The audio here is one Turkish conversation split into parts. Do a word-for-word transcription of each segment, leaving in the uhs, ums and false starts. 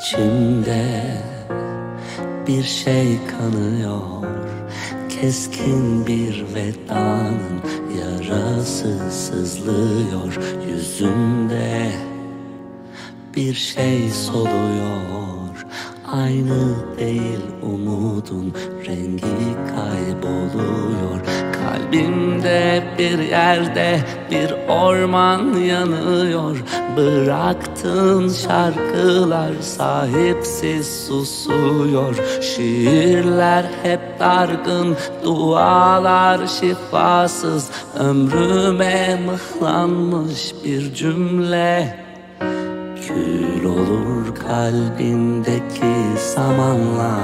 İçimde bir şey kanıyor, keskin bir vedanın yarası sızlıyor. Yüzümde bir şey soluyor, aynı değil umudun rengi kayboluyor. Kalbimde bir yerde bir orman yanıyor. Bıraktığın şarkılar sahipsiz susuyor. Şiirler hep dargın, dualar şifasız. Ömrüme mıhlanmış bir cümle. Kül olur kalbindeki samanla,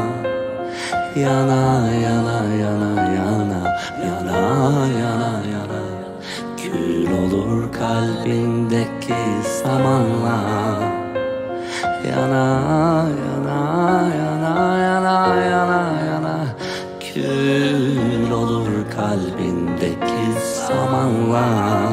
yana yana yana yana yana yana yana. Kül olur kalbindeki samanla, yana yana yana yana yana yana. Kül olur kalbindeki samanla,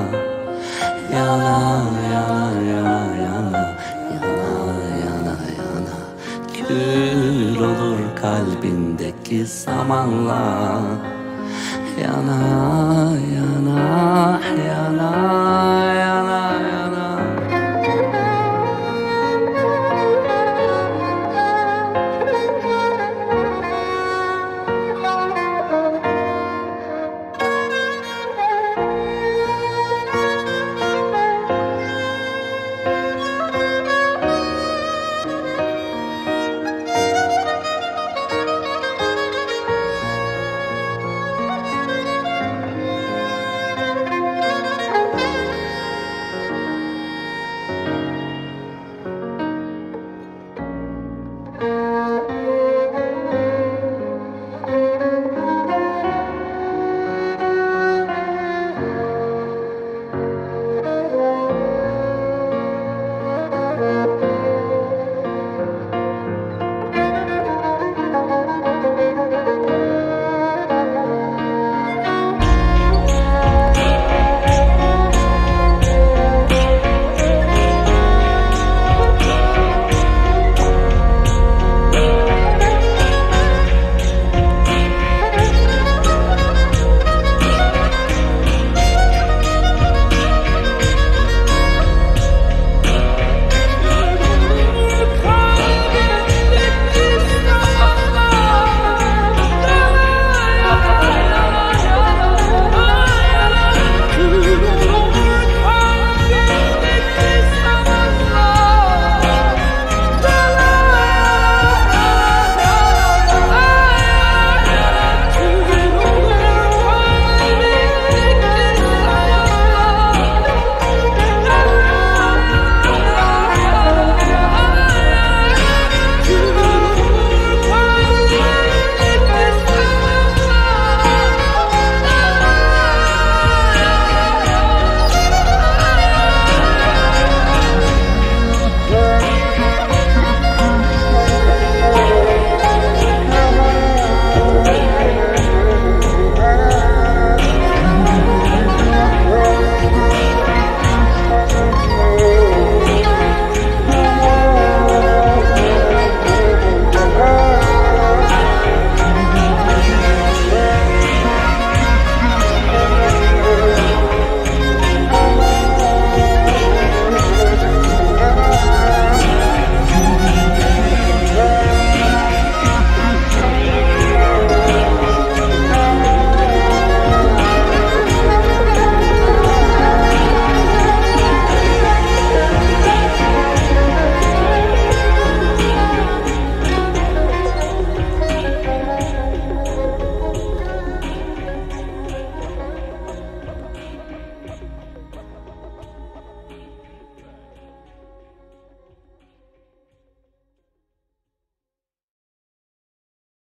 yana yana yana yana yana yana yana. Kül olur kalbindeki samanla, yana